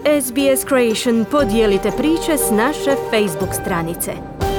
SBS Creation podijelite priče s naše Facebook stranice.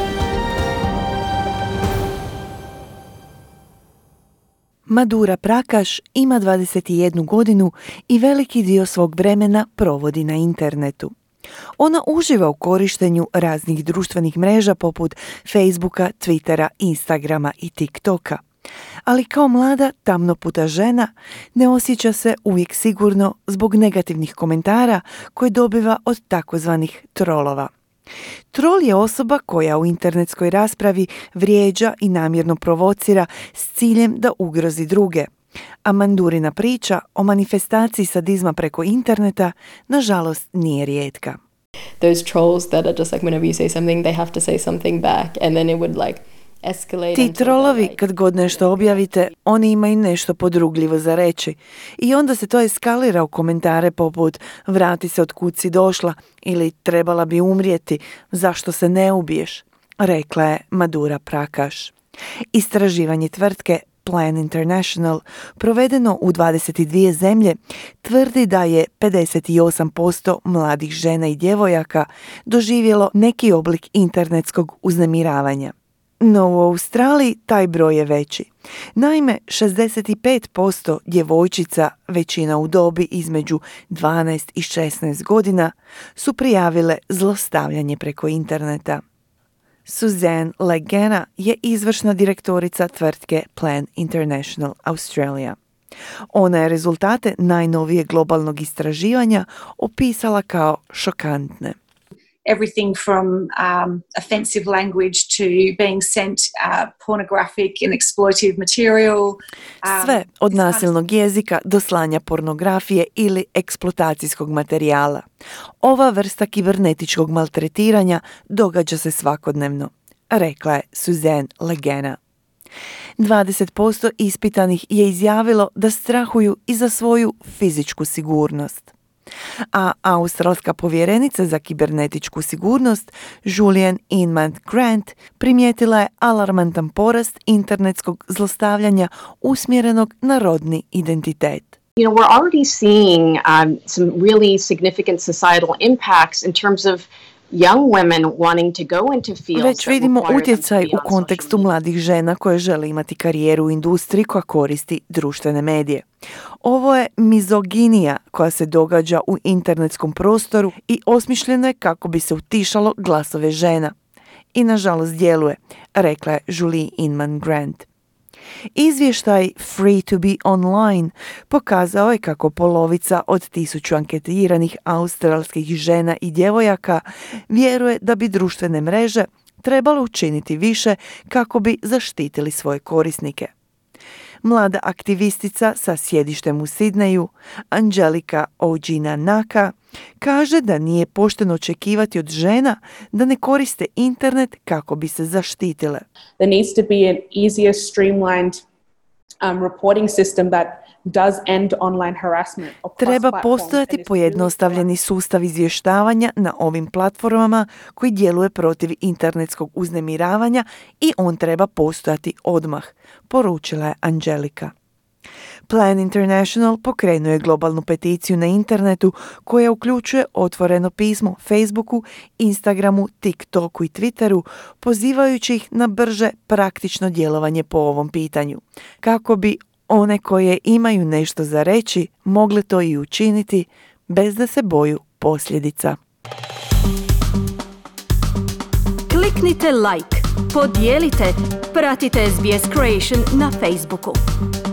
Madura Prakash ima 21 godinu i veliki dio svog vremena provodi na internetu. Ona uživa u korištenju raznih društvenih mreža poput Facebooka, Twittera, Instagrama i TikToka. Ali kao mlada, tamnoputa žena ne osjeća se uvijek sigurno zbog negativnih komentara koje dobiva od takozvanih trolova. Trol je osoba koja u internetskoj raspravi vrijeđa i namjerno provocira s ciljem da ugrozi druge. A Madurina priča o manifestaciji sadizma preko interneta nažalost nije rijetka. Those trolls that are just like whenever you say something they have to say something back and then it would like escalate. Ti trolovi kad god nešto objavite, oni imaju nešto podrugljivo za reći. I onda se to eskalira u komentare poput vrati se od kud si došla ili trebala bi umrijeti, zašto se ne ubiješ, rekla je Madura Prakash. Istraživanje tvrtke Plan International, provedeno u 22 zemlje, tvrdi da je 58% mladih žena i djevojaka doživjelo neki oblik internetskog uznemiravanja. No u Australiji taj broj je veći. Naime, 65% djevojčica, većina u dobi između 12 i 16 godina, su prijavile zlostavljanje preko interneta. Suzanne Legena je izvršna direktorica tvrtke Plan International Australia. Ona je rezultate najnovijeg globalnog istraživanja opisala kao šokantne. Everything from offensive language to being sent pornographic and exploitive material. Sve od nasilnog jezika do slanja pornografije ili eksploatacijskog materijala. Ova vrsta kibernetičkog maltretiranja događa se svakodnevno, rekla je Suzanne Legena. 20% ispitanih je izjavilo da strahuju i za svoju fizičku sigurnost. A australska povjerenica za kibernetičku sigurnost Julian Inman-Grant primijetila je alarmantan porast internetskog zlostavljanja usmjerenog na rodni identitet. You know, we're already seeing some really significant societal impacts in terms of young women wanting to go into fields. Već vidimo utjecaj u kontekstu mladih žena koje žele imati karijeru u industriji koja koristi društvene medije. Ovo je mizoginija koja se događa u internetskom prostoru i osmišljeno je kako bi se utišalo glasove žena. I nažalost djeluje, rekla je Julie Inman-Grant. Izvještaj Free to be online pokazao je kako polovica od 1000 anketiranih australskih žena i djevojaka vjeruje da bi društvene mreže trebalo učiniti više kako bi zaštitili svoje korisnike. Mlada aktivistica sa sjedištem u Sidneju, Angelika Ojina-Naka, kaže da nije pošteno očekivati od žena da ne koriste internet kako bi se zaštitile. There needs to be an easier, streamlined reporting system that does end online harassment. Treba postojati pojednostavljeni sustav izvještavanja na ovim platformama koji djeluje protiv internetskog uznemiravanja i on treba postojati odmah, poručila je Angelika. Plan International pokrenuo je globalnu peticiju na internetu koja uključuje otvoreno pismo Facebooku, Instagramu, TikToku i Twitteru, pozivajući ih na brže praktično djelovanje po ovom pitanju, kako bi one koje imaju nešto za reći mogle to i učiniti bez da se boju posljedica. Kliknite like, podijelite, pratite SBS Creation na Facebooku.